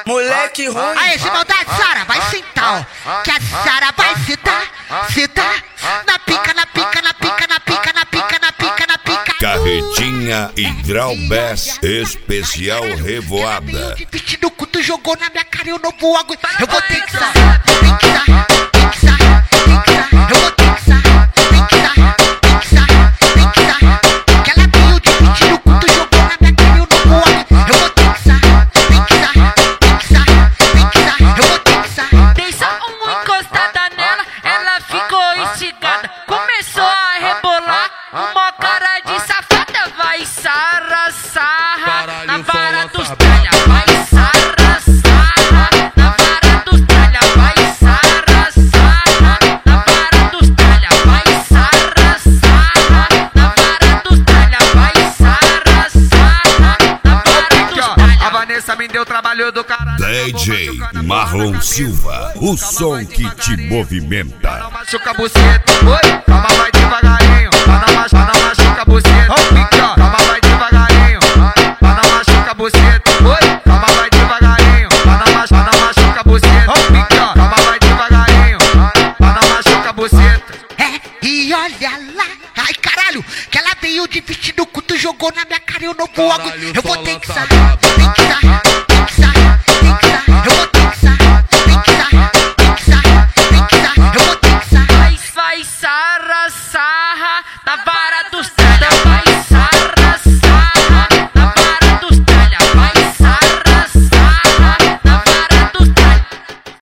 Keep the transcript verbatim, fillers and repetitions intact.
Moleque ruim. Aí, esse maldade, Sara, vai sentar, ó. Que a Sara vai sentar, sentar. Na pica, na pica, na pica, na pica, na pica, na pica, na pica. Carretinha Hidral-Bass especial revoada. De vestido curto jogou na minha cara e eu não vou aguentar. Eu vou ter que sarrar, tem que sarrar, tem que sarrar, tem que sarrar. Eu vou ter que sarrar, tem que sarrar, tem que sarrar, tem que sarrar. Que ela veio de vestido curto jogou na minha cara e eu não vou aguentar. Eu vou ter que sarrar, tem que sarrar, tem que sarrar, tem que sarrar. Eu vou ter que sarrar. Dei só uma encostada nela, ela ficou instigada. Começou a rebolar, uma cara de safada. Vai sarra, sarra, na vara dos tralha. Vai sarra, sarra, na vara dos tralha. Vai sarra, sarra, na vara dos tralha. Vai sarra, sarra, na vara dos tralha. Vai sarra, sarra, na vara dos tralha. A Vanessa me deu trabalho do caralho. D J Marlon Silva, o som que te movimenta. Não machuca a buceta, oi, calma, vai devagarinho. Pra não machuca, não machuca a buceta, ó, calma, vai devagarinho. Pra não machuca a buceta, oi, calma, vai devagarinho. Pra não machuca, não machuca a buceta, ó, calma, vai devagarinho. Pra não machuca a buceta. É, e olha lá, ai caralho, que ela veio de vestido curto jogou na minha cara e eu não vou aguentar. Eu vou ter que sarrar, tem que sarrar, tem que sarrar.